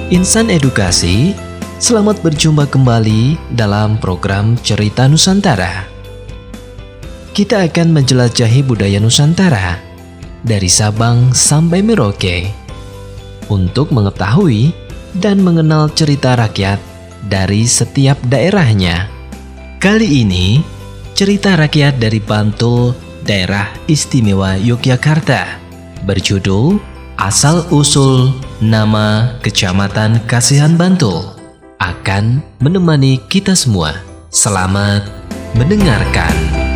Insan Edukasi, selamat berjumpa kembali dalam program Cerita Nusantara. Kita akan menjelajahi budaya Nusantara dari Sabang sampai Merauke untuk mengetahui dan mengenal cerita rakyat dari setiap daerahnya. Kali ini, cerita rakyat dari Bantul, Daerah Istimewa Yogyakarta, berjudul Asal-Usul Nama Kecamatan Kasihan Bantul, akan menemani kita semua. Selamat mendengarkan.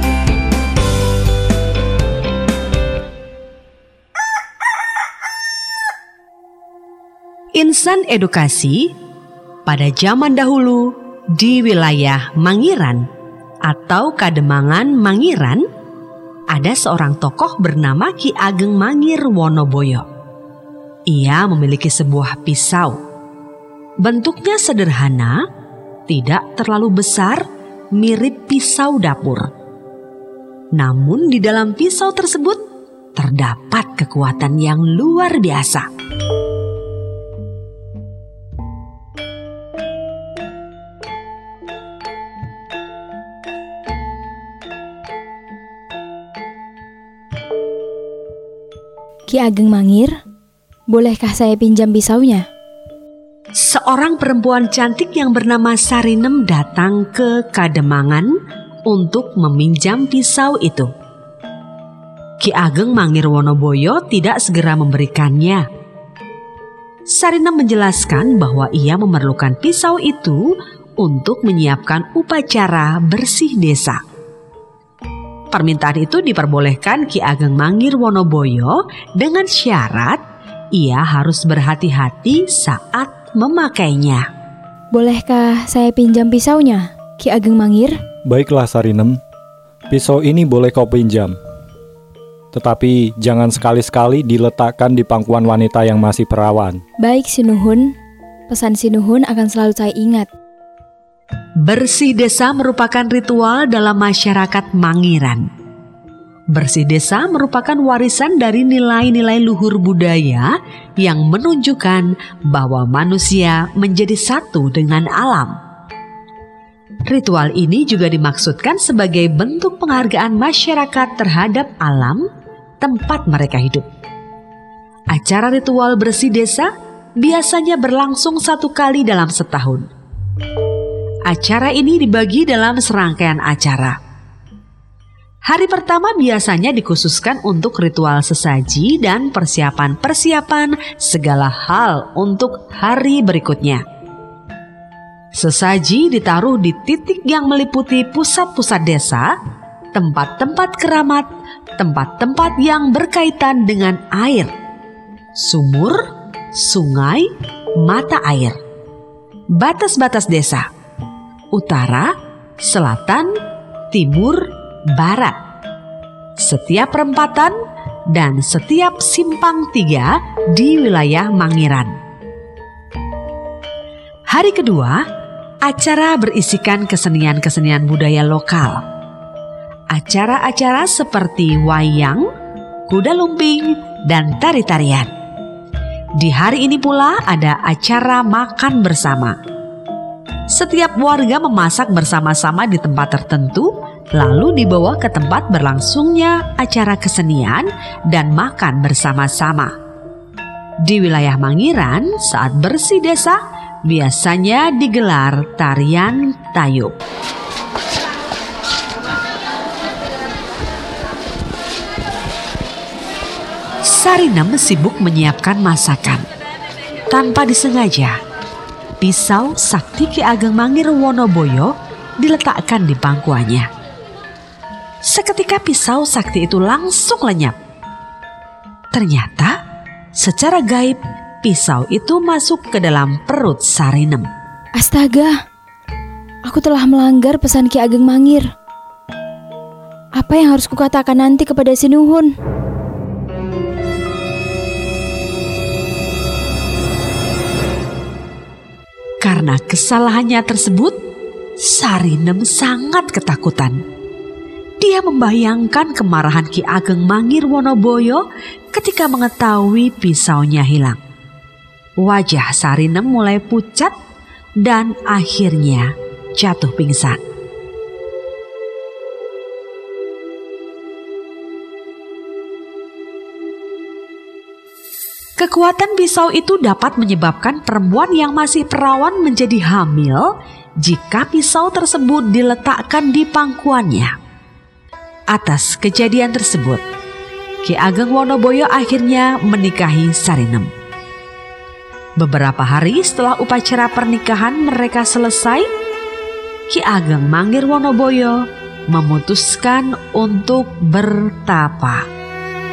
Insan Edukasi, pada zaman dahulu di wilayah Mangiran atau Kademangan Mangiran, ada seorang tokoh bernama Ki Ageng Mangir Wonoboyo. Ia memiliki sebuah pisau. Bentuknya sederhana, tidak terlalu besar, mirip pisau dapur. Namun di dalam pisau tersebut terdapat kekuatan yang luar biasa. Ki Ageng Mangir, bolehkah saya pinjam pisaunya? Seorang perempuan cantik yang bernama Sarinem datang ke Kademangan untuk meminjam pisau itu. Ki Ageng Mangir Wonoboyo tidak segera memberikannya. Sarinem menjelaskan bahwa ia memerlukan pisau itu untuk menyiapkan upacara bersih desa. Permintaan itu diperbolehkan Ki Ageng Mangir Wonoboyo dengan syarat ia harus berhati-hati saat memakainya. Bolehkah saya pinjam pisaunya, Ki Ageng Mangir? Baiklah Sarinem, pisau ini boleh kau pinjam. Tetapi jangan sekali-sekali diletakkan di pangkuan wanita yang masih perawan. Baik Sinuhun, pesan Sinuhun akan selalu saya ingat. Bersih desa merupakan ritual dalam masyarakat Mangiran. Bersih desa merupakan warisan dari nilai-nilai luhur budaya yang menunjukkan bahwa manusia menjadi satu dengan alam. Ritual ini juga dimaksudkan sebagai bentuk penghargaan masyarakat terhadap alam tempat mereka hidup. Acara ritual bersih desa biasanya berlangsung 1 kali dalam setahun. Acara ini dibagi dalam serangkaian acara. Hari pertama biasanya dikhususkan untuk ritual sesaji dan persiapan-persiapan segala hal untuk hari berikutnya. Sesaji ditaruh di titik yang meliputi pusat-pusat desa, tempat-tempat keramat, tempat-tempat yang berkaitan dengan air, sumur, sungai, mata air, batas-batas desa, utara, selatan, timur, barat, setiap perempatan dan setiap simpang 3 di wilayah Mangiran. Hari kedua, acara berisikan kesenian-kesenian budaya lokal. Acara-acara seperti wayang, kuda lumping, dan tari-tarian. Di hari ini pula ada acara makan bersama. Setiap warga memasak bersama-sama di tempat tertentu, lalu dibawa ke tempat berlangsungnya acara kesenian dan makan bersama-sama. Di wilayah Mangiran, saat bersih desa, biasanya digelar tarian tayub. Sarinem sibuk menyiapkan masakan. Tanpa disengaja, pisau sakti Ki Ageng Mangir Wonoboyo diletakkan di pangkuannya. Seketika pisau sakti itu langsung lenyap. Ternyata secara gaib pisau itu masuk ke dalam perut Sarinem. Astaga, aku telah melanggar pesan Ki Ageng Mangir. Apa yang harus kukatakan nanti kepada Sinuhun? Karena kesalahannya tersebut, Sarinem sangat ketakutan. Dia membayangkan kemarahan Ki Ageng Mangir Wonoboyo ketika mengetahui pisaunya hilang. Wajah Sarinem mulai pucat dan akhirnya jatuh pingsan. Kekuatan pisau itu dapat menyebabkan perempuan yang masih perawan menjadi hamil jika pisau tersebut diletakkan di pangkuannya. Atas kejadian tersebut, Ki Ageng Wonoboyo akhirnya menikahi Sarinem. Beberapa hari setelah upacara pernikahan mereka selesai, Ki Ageng Mangir Wonoboyo memutuskan untuk bertapa.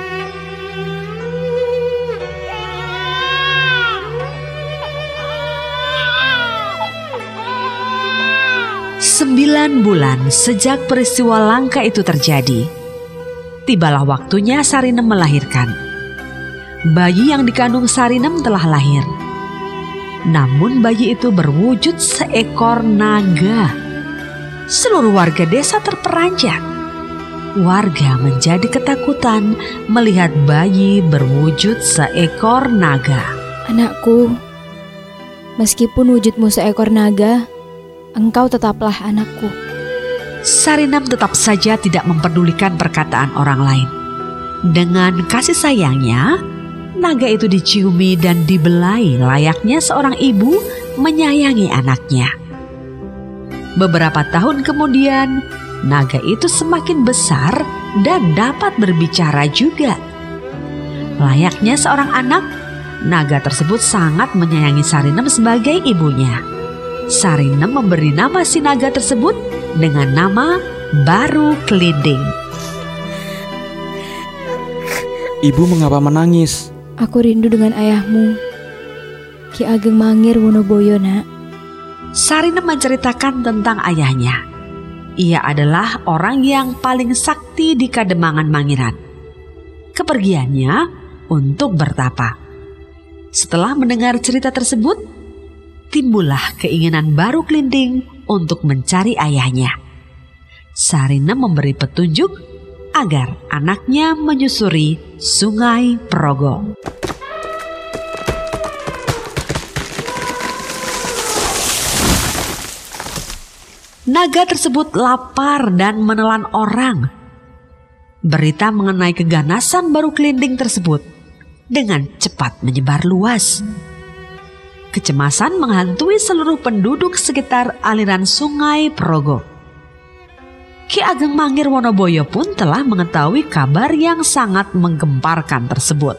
Sembilan bulan sejak peristiwa langka itu terjadi, tibalah waktunya Sarinem melahirkan. Bayi yang dikandung Sarinem telah lahir. Namun bayi itu berwujud seekor naga. Seluruh warga desa terperanjat. Warga menjadi ketakutan melihat bayi berwujud seekor naga. Anakku, meskipun wujudmu seekor naga, engkau tetaplah anakku. Sarinem tetap saja tidak memperdulikan perkataan orang lain. Dengan kasih sayangnya, naga itu diciumi dan dibelai layaknya seorang ibu menyayangi anaknya. Beberapa tahun kemudian, naga itu semakin besar dan dapat berbicara juga. Layaknya seorang anak, naga tersebut sangat menyayangi Sarinem sebagai ibunya. Sarinem memberi nama si naga tersebut dengan nama Baru Kelinding. Ibu mengapa menangis? Aku rindu dengan ayahmu, Ki Ageng Mangir Wonoboyo, nak. Sarinem menceritakan tentang ayahnya. Ia adalah orang yang paling sakti di Kademangan Mangiran. Kepergiannya untuk bertapa. Setelah mendengar cerita tersebut, timbullah keinginan Baru Kelinding untuk mencari ayahnya. Sarinem memberi petunjuk agar anaknya menyusuri Sungai Progo. Naga tersebut lapar dan menelan orang. Berita mengenai keganasan Baru Kelinding tersebut dengan cepat menyebar luas. Kecemasan menghantui seluruh penduduk sekitar aliran Sungai Progo. Ki Ageng Mangir Wonoboyo pun telah mengetahui kabar yang sangat menggemparkan tersebut.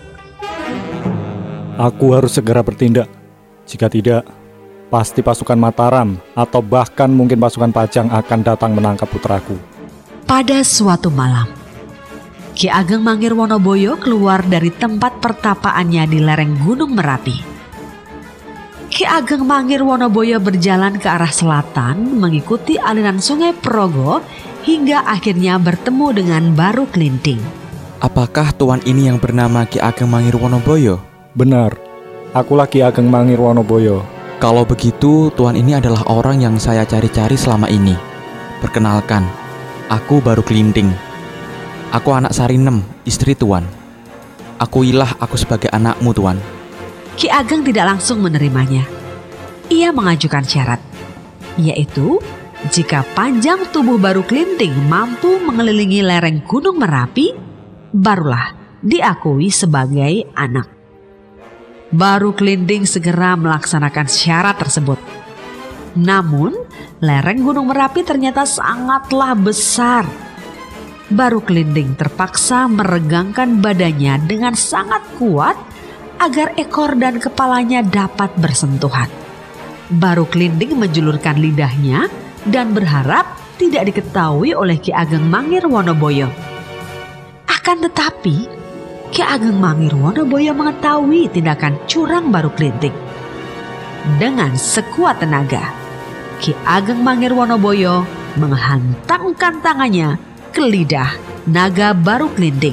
Aku harus segera bertindak. Jika tidak, pasti pasukan Mataram atau bahkan mungkin pasukan Pajang akan datang menangkap putraku. Pada suatu malam, Ki Ageng Mangir Wonoboyo keluar dari tempat pertapaannya di lereng Gunung Merapi. Ki Ageng Mangir Wonoboyo berjalan ke arah selatan mengikuti aliran Sungai Progo hingga akhirnya bertemu dengan Baru Kelinding. Apakah tuan ini yang bernama Ki Ageng Mangir Wonoboyo? Benar, akulah Ki Ageng Mangir Wonoboyo. Kalau begitu, tuan ini adalah orang yang saya cari-cari selama ini. Perkenalkan, aku Baru Kelinding. Aku anak Sarinem, istri tuan. Akuilah aku sebagai anakmu, tuan. Ki Ageng tidak langsung menerimanya. Ia mengajukan syarat, yaitu jika panjang tubuh Baru Kelinding mampu mengelilingi lereng Gunung Merapi, barulah diakui sebagai anak. Baru Kelinding segera melaksanakan syarat tersebut. Namun, lereng Gunung Merapi ternyata sangatlah besar. Baru Kelinding terpaksa meregangkan badannya dengan sangat kuat agar ekor dan kepalanya dapat bersentuhan. Baru Kelinding menjulurkan lidahnya dan berharap tidak diketahui oleh Ki Ageng Mangir Wonoboyo. Akan tetapi, Ki Ageng Mangir Wonoboyo mengetahui tindakan curang Baru Kelinding. Dengan sekuat tenaga, Ki Ageng Mangir Wonoboyo menghantamkan tangannya ke lidah naga Baru Kelinding.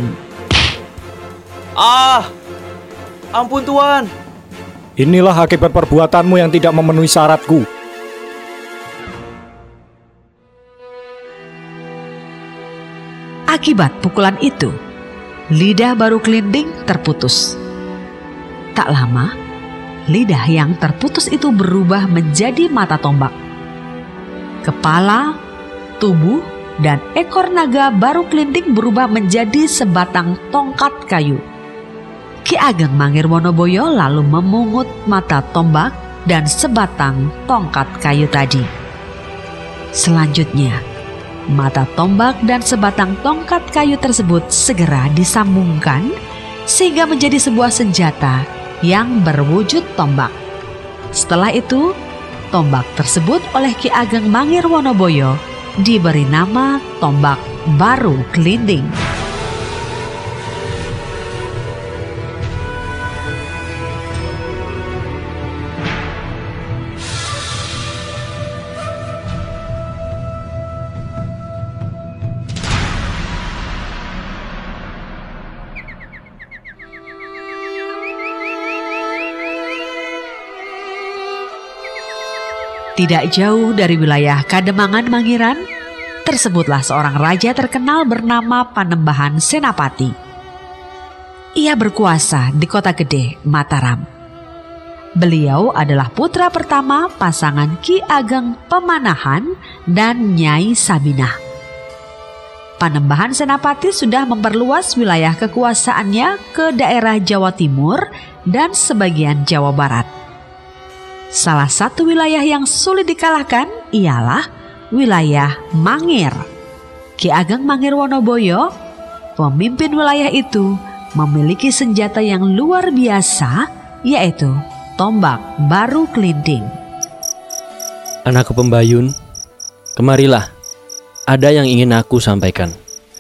Ampun tuan. Inilah akibat perbuatanmu yang tidak memenuhi syaratku. Akibat pukulan itu, lidah Baru Kelinding terputus. Tak lama, lidah yang terputus itu berubah menjadi mata tombak. Kepala, tubuh, dan ekor naga baru kelinting berubah menjadi sebatang tongkat kayu. Ki Ageng Mangirwonoboyo lalu memungut mata tombak dan sebatang tongkat kayu tadi. Selanjutnya, mata tombak dan sebatang tongkat kayu tersebut segera disambungkan sehingga menjadi sebuah senjata yang berwujud tombak. Setelah itu, tombak tersebut oleh Ki Ageng Mangirwonoboyo diberi nama tombak baru kelinding. Tidak jauh dari wilayah Kademangan Mangiran, tersebutlah seorang raja terkenal bernama Panembahan Senapati. Ia berkuasa di kota gede Mataram. Beliau adalah putra pertama pasangan Ki Ageng Pemanahan dan Nyai Sabinah. Panembahan Senapati sudah memperluas wilayah kekuasaannya ke daerah Jawa Timur dan sebagian Jawa Barat. Salah satu wilayah yang sulit dikalahkan ialah wilayah Mangir. Ki Ageng Mangirwonoboyo, pemimpin wilayah itu, memiliki senjata yang luar biasa, yaitu tombak baru kelinding. Anakku Pembayun, kemarilah, ada yang ingin aku sampaikan.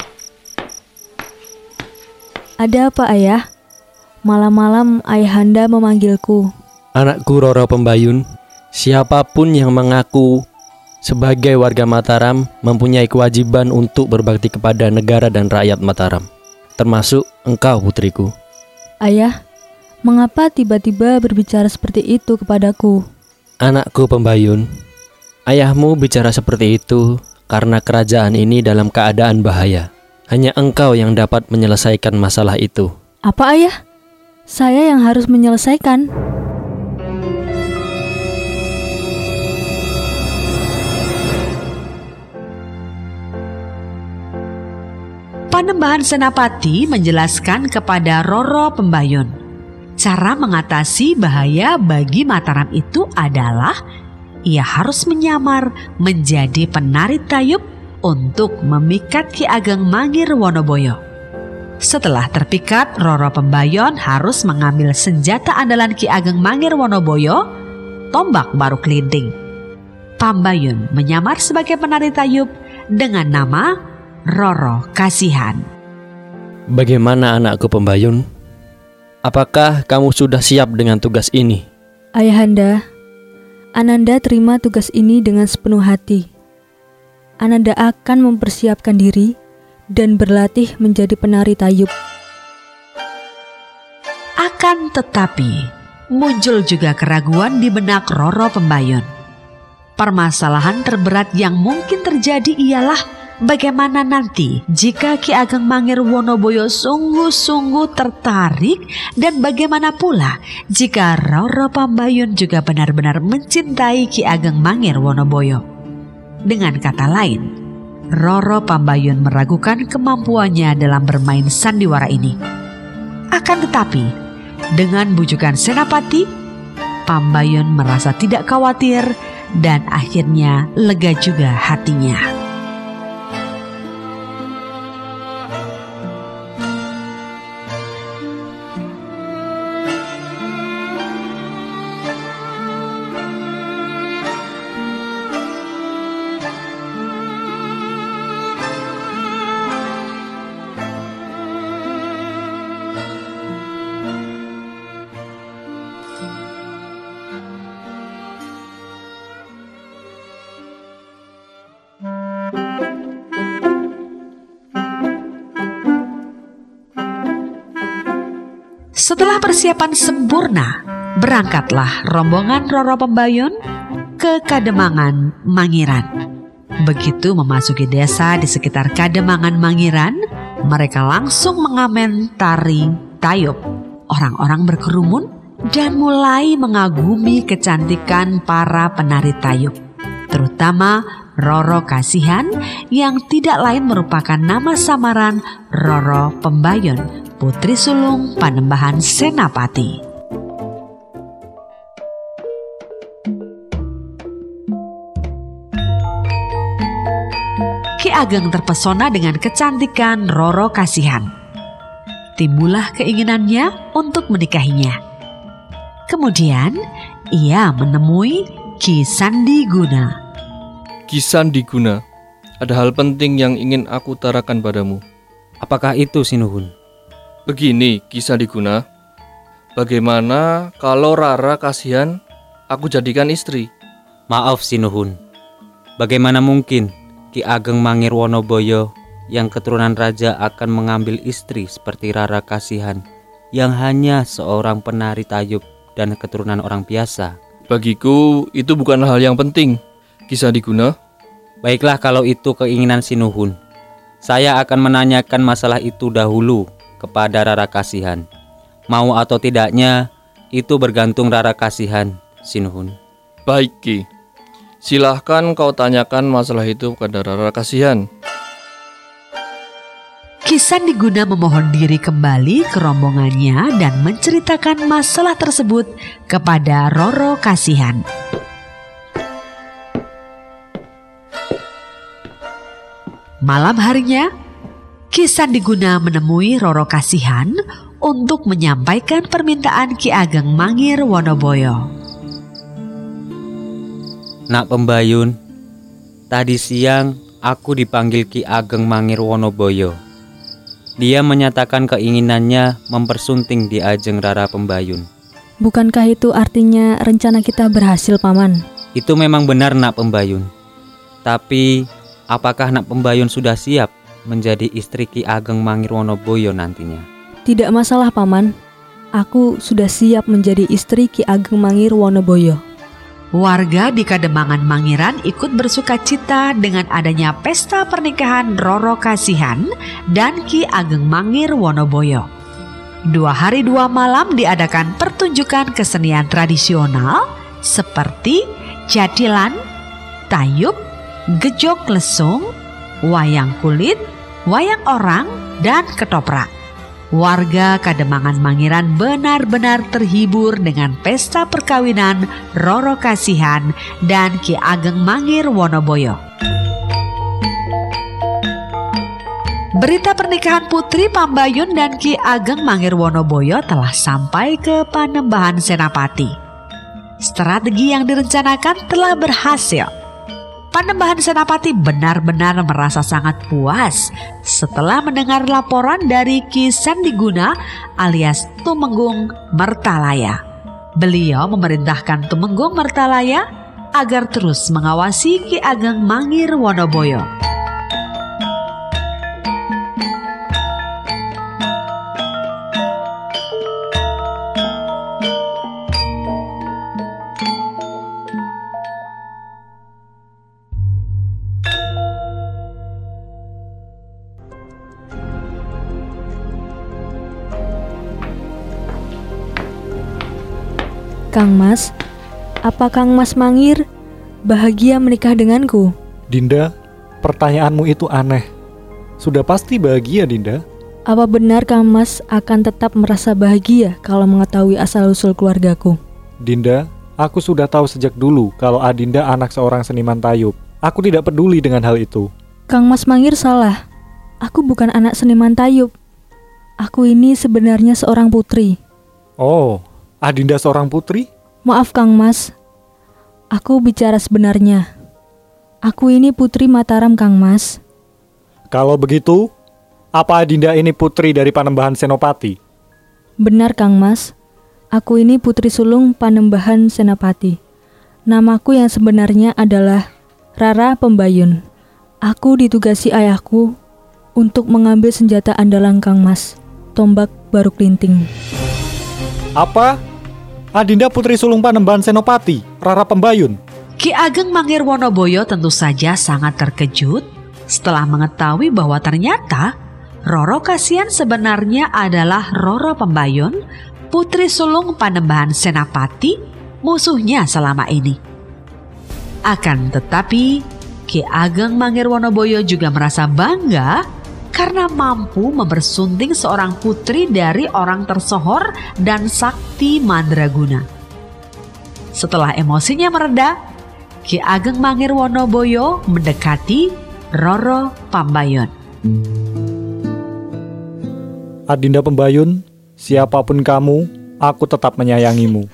Ada apa, Ayah? Malam-malam ayahanda memanggilku. Anakku Roro Pembayun, siapapun yang mengaku sebagai warga Mataram mempunyai kewajiban untuk berbakti kepada negara dan rakyat Mataram, termasuk engkau putriku. Ayah, mengapa tiba-tiba berbicara seperti itu kepadaku? Anakku Pembayun, ayahmu bicara seperti itu karena kerajaan ini dalam keadaan bahaya. Hanya engkau yang dapat menyelesaikan masalah itu. Apa, Ayah? Saya yang harus menyelesaikan. Panembahan Senapati menjelaskan kepada Roro Pembayun, cara mengatasi bahaya bagi Mataram itu adalah ia harus menyamar menjadi penari tayub untuk memikat Ki Ageng Mangirwonoboyo. Setelah terpikat, Roro Pembayun harus mengambil senjata andalan Ki Ageng Mangirwonoboyo, tombak baru kelinding. Pambayun menyamar sebagai penari tayub dengan nama Roro Kasihan. Bagaimana anakku Pembayun? Apakah kamu sudah siap dengan tugas ini? Ayahanda, Ananda terima tugas ini dengan sepenuh hati. Ananda akan mempersiapkan diri dan berlatih menjadi penari tayub. Akan tetapi, muncul juga keraguan di benak Roro Pembayun. Permasalahan terberat yang mungkin terjadi ialah bagaimana nanti jika Ki Ageng Mangirwonoboyo sungguh-sungguh tertarik, dan bagaimana pula jika Roro Pembayun juga benar-benar mencintai Ki Ageng Mangirwonoboyo. Dengan kata lain, Roro Pembayun meragukan kemampuannya dalam bermain sandiwara ini. Akan tetapi, dengan bujukan Senapati, Pembayun merasa tidak khawatir dan akhirnya lega juga hatinya. Setelah persiapan sempurna, berangkatlah rombongan Roro Pembayun ke Kademangan Mangiran. Begitu memasuki desa di sekitar Kademangan Mangiran, mereka langsung mengamen tari tayub. Orang-orang berkerumun dan mulai mengagumi kecantikan para penari tayub, terutama Roro Kasihan yang tidak lain merupakan nama samaran Roro Pembayun, putri sulung Panembahan Senapati. Ki Ageng terpesona dengan kecantikan Roro Kasihan. Timbullah keinginannya untuk menikahinya. Kemudian ia menemui Ki Sandiguna. Ki Sandiguna, ada hal penting yang ingin aku utarakan padamu. Apakah itu, Sinuhun? Begini, Ki Sandiguna, bagaimana kalau Rara Kasihan aku jadikan istri? Maaf, Sinuhun, bagaimana mungkin Ki Ageng Mangir Wonoboyo yang keturunan raja akan mengambil istri seperti Rara Kasihan yang hanya seorang penari tayub dan keturunan orang biasa? Bagiku itu bukan hal yang penting, Ki Sandiguna. Baiklah kalau itu keinginan Sinuhun. Saya akan menanyakan masalah itu dahulu kepada Rara Kasihan. Mau atau tidaknya, itu bergantung Rara Kasihan, Sinuhun. Baik, Ki. Silahkan kau tanyakan masalah itu kepada Rara Kasihan. Ki Sandiguna memohon diri kembali ke rombongannya dan menceritakan masalah tersebut kepada Roro Kasihan. Malam harinya, Ki Sandiguna menemui Roro Kasihan untuk menyampaikan permintaan Ki Ageng Mangir Wonoboyo. Nak Pembayun, tadi siang aku dipanggil Ki Ageng Mangir Wonoboyo. Dia menyatakan keinginannya mempersunting di ajeng Rara Pembayun. Bukankah itu artinya rencana kita berhasil, Paman? Itu memang benar, Nak Pembayun. Tapi apakah Nak Pembayun sudah siap menjadi istri Ki Ageng Mangir Wonoboyo nantinya? Tidak masalah, Paman. Aku sudah siap menjadi istri Ki Ageng Mangir Wonoboyo. Warga di Kademangan Mangiran ikut bersukacita dengan adanya pesta pernikahan Roro Kasihan dan Ki Ageng Mangir Wonoboyo. 2 hari 2 malam diadakan pertunjukan kesenian tradisional seperti jadilan, tayub, gejok lesung, wayang kulit, wayang orang, dan ketoprak. Warga Kademangan Mangiran benar-benar terhibur dengan pesta perkawinan Roro Kasihan dan Ki Ageng Mangir Wonoboyo. Berita pernikahan Putri Pambayun dan Ki Ageng Mangir Wonoboyo telah sampai ke Panembahan Senapati. Strategi yang direncanakan telah berhasil. Panembahan Senapati benar-benar merasa sangat puas setelah mendengar laporan dari Ki Sandiguna alias Tumenggung Mertalaya. Beliau memerintahkan Tumenggung Mertalaya agar terus mengawasi Ki Ageng Mangir Wonoboyo. Kang Mas, apa Kang Mas Mangir bahagia menikah denganku? Dinda, pertanyaanmu itu aneh. Sudah pasti bahagia, Dinda. Apa benar Kang Mas akan tetap merasa bahagia kalau mengetahui asal-usul keluargaku? Dinda, aku sudah tahu sejak dulu kalau Adinda anak seorang seniman tayub. Aku tidak peduli dengan hal itu. Kang Mas Mangir salah. Aku bukan anak seniman tayub. Aku ini sebenarnya seorang putri. Oh, Adinda seorang putri? Maaf Kang Mas, aku bicara sebenarnya. Aku ini putri Mataram Kang Mas. Kalau begitu, apa Adinda ini putri dari Panembahan Senopati? Benar Kang Mas, aku ini putri sulung Panembahan Senapati. Namaku yang sebenarnya adalah Rara Pembayun. Aku ditugasi ayahku untuk mengambil senjata andalan Kang Mas, tombak baru kelinting. Apa? Adinda putri sulung Panembahan Senopati, Rara Pembayun. Ki Ageng Mangir Wonoboyo tentu saja sangat terkejut setelah mengetahui bahwa ternyata Roro Kasihan sebenarnya adalah Roro Pembayun, putri sulung Panembahan Senapati, musuhnya selama ini. Akan tetapi, Ki Ageng Mangirwonoboyo juga merasa bangga karena mampu mempersunting seorang putri dari orang tersohor dan sakti mandraguna. Setelah emosinya mereda, Ki Ageng Mangirwonoboyo mendekati Roro Pambayon. Adinda Pembayun, siapapun kamu, aku tetap menyayangimu.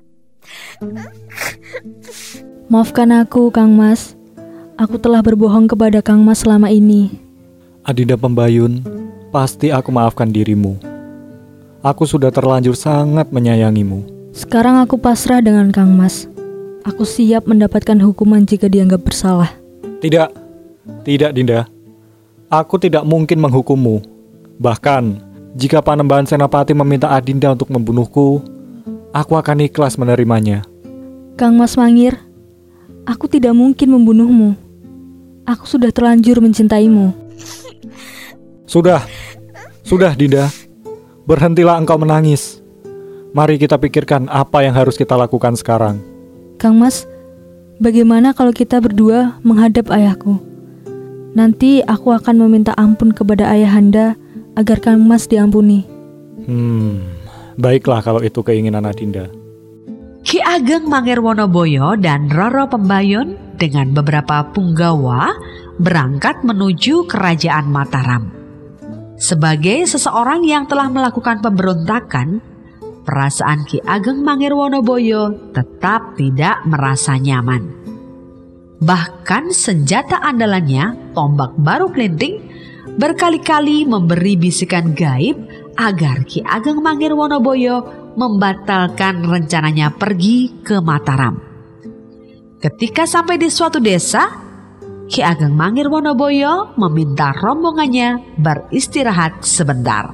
Maafkan aku, Kang Mas. Aku telah berbohong kepada Kang Mas selama ini. Adinda Pembayun, pasti aku maafkan dirimu. Aku sudah terlanjur sangat menyayangimu. Sekarang aku pasrah dengan Kang Mas. Aku siap mendapatkan hukuman jika dianggap bersalah. Tidak, Dinda. Aku tidak mungkin menghukummu. Bahkan, jika Panembahan Senapati meminta Adinda untuk membunuhku, aku akan ikhlas menerimanya. Kang Mas Mangir, aku tidak mungkin membunuhmu. Aku sudah terlanjur mencintaimu. Sudah Dinda. Berhentilah engkau menangis. Mari kita pikirkan apa yang harus kita lakukan sekarang. Kang Mas, bagaimana kalau kita berdua menghadap ayahku? Nanti aku akan meminta ampun kepada ayahanda agar Kang Mas diampuni. Baiklah kalau itu keinginan Adinda. Ki Ageng Mangirwonoboyo dan Roro Pembayun dengan beberapa punggawa berangkat menuju kerajaan Mataram. Sebagai seseorang yang telah melakukan pemberontakan, perasaan Ki Ageng Mangirwonoboyo tetap tidak merasa nyaman. Bahkan senjata andalannya, tombak baru kelinting, berkali-kali memberi bisikan gaib agar Ki Ageng Mangirwonoboyo membatalkan rencananya pergi ke Mataram. Ketika sampai di suatu desa, Ki Ageng Mangirwonoboyo meminta rombongannya beristirahat sebentar.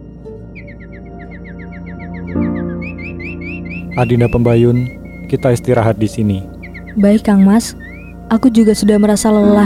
Adinda Pembayun, kita istirahat di sini. Baik, Kang Mas. Aku juga sudah merasa lelah.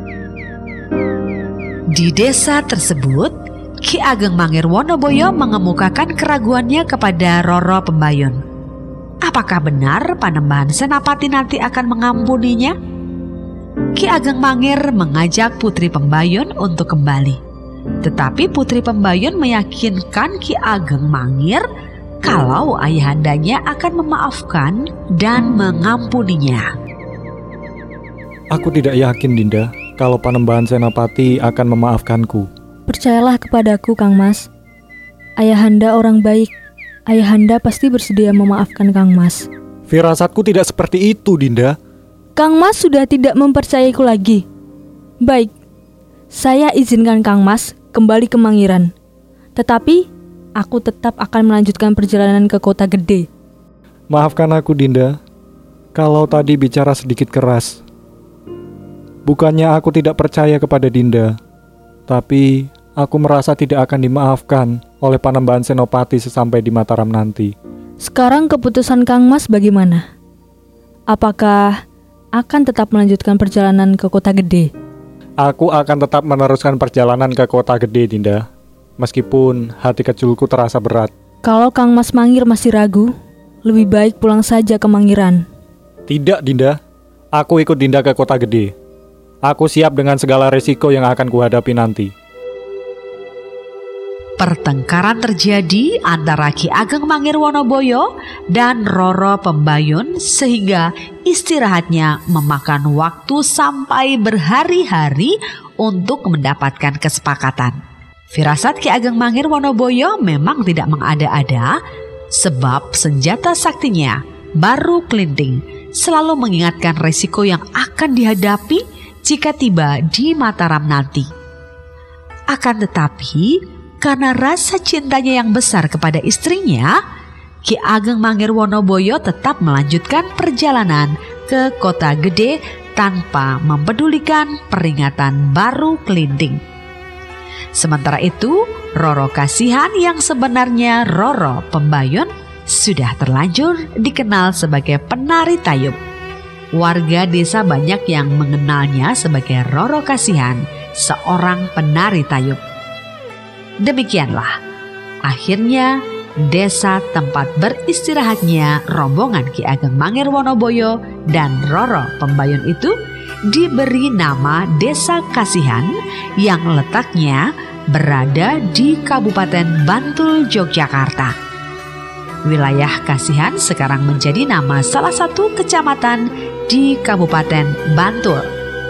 Di desa tersebut, Ki Ageng Mangirwonoboyo mengemukakan keraguannya kepada Roro Pembayun. Apakah benar Panembahan Senapati nanti akan mengampuninya? Ki Ageng Mangir mengajak Putri Pembayun untuk kembali. Tetapi Putri Pembayun meyakinkan Ki Ageng Mangir kalau ayahandanya akan memaafkan dan mengampuninya. Aku tidak yakin, Dinda, kalau Panembahan Senapati akan memaafkanku. Percayalah kepadaku, Kang Mas. Ayahanda orang baik. Ayahanda pasti bersedia memaafkan Kang Mas. Firasatku tidak seperti itu, Dinda. Kang Mas sudah tidak mempercayaiku lagi. Baik, saya izinkan Kang Mas kembali ke Mangiran. Tetapi, aku tetap akan melanjutkan perjalanan ke kota gede. Maafkan aku, Dinda, kalau tadi bicara sedikit keras. Bukannya aku tidak percaya kepada Dinda, tapi aku merasa tidak akan dimaafkan oleh Panembahan Senopati sesampai di Mataram nanti. Sekarang keputusan Kang Mas bagaimana? Apakah akan tetap melanjutkan perjalanan ke kota gede? Aku akan tetap meneruskan perjalanan ke kota gede, Dinda. Meskipun hati kecilku terasa berat. Kalau Kang Mas Mangir masih ragu, lebih baik pulang saja ke Mangiran. Tidak, Dinda. Aku ikut Dinda ke kota gede. Aku siap dengan segala resiko yang akan kuhadapi nanti. Pertengkaran terjadi antara Ki Ageng Mangirwonoboyo dan Roro Pembayun sehingga istirahatnya memakan waktu sampai berhari-hari untuk mendapatkan kesepakatan. Firasat Ki Ageng Mangirwonoboyo memang tidak mengada-ada, sebab senjata saktinya baru kelinting selalu mengingatkan resiko yang akan dihadapi jika tiba di Mataram nanti. Akan tetapi, karena rasa cintanya yang besar kepada istrinya, Ki Ageng Mangirwonoboyo tetap melanjutkan perjalanan ke kota gede tanpa mempedulikan peringatan baru kelinting. Sementara itu, Roro Kasihan yang sebenarnya Roro Pembayun sudah terlanjur dikenal sebagai penari tayub. Warga desa banyak yang mengenalnya sebagai Roro Kasihan, seorang penari tayub. Demikianlah, akhirnya desa tempat beristirahatnya rombongan Ki Ageng Mangir Wonoboyo dan Roro Pembayun itu diberi nama Desa Kasihan yang letaknya berada di Kabupaten Bantul, Yogyakarta. Wilayah Kasihan sekarang menjadi nama salah satu kecamatan di Kabupaten Bantul.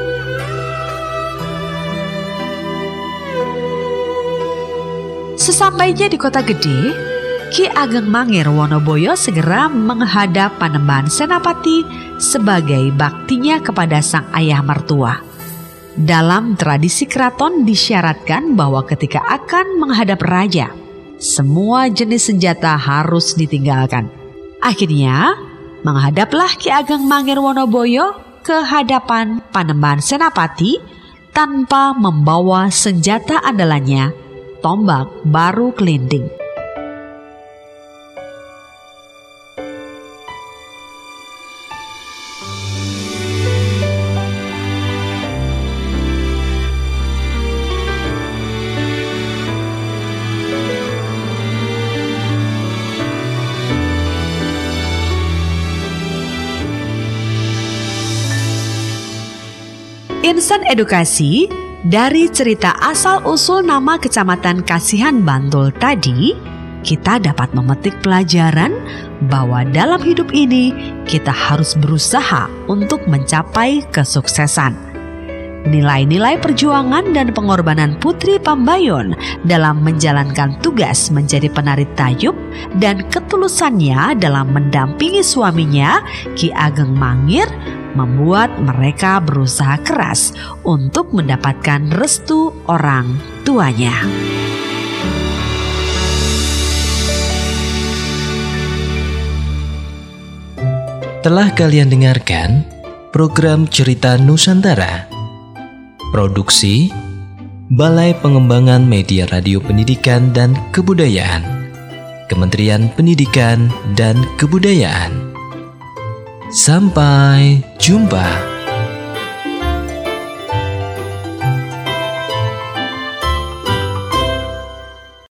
Sesampainya di Kota Gede, Ki Ageng Mangir Wonoboyo segera menghadap Panembahan Senapati sebagai baktinya kepada sang ayah mertua. Dalam tradisi keraton disyaratkan bahwa ketika akan menghadap raja, semua jenis senjata harus ditinggalkan. Akhirnya, menghadaplah Ki Ageng Mangir Wonoboyo ke hadapan Panembahan Senapati tanpa membawa senjata andalannya, tombak baru kelinding. Insan edukasi, dari cerita asal-usul nama Kecamatan Kasihan Bantul tadi, kita dapat memetik pelajaran bahwa dalam hidup ini kita harus berusaha untuk mencapai kesuksesan. Nilai-nilai perjuangan dan pengorbanan Putri Pambayun dalam menjalankan tugas menjadi penari tayub dan ketulusannya dalam mendampingi suaminya Ki Ageng Mangir membuat mereka berusaha keras untuk mendapatkan restu orang tuanya. Telah kalian dengarkan program Cerita Nusantara. Produksi Balai Pengembangan Media Radio Pendidikan dan Kebudayaan, Kementerian Pendidikan dan Kebudayaan. Sampai jumpa.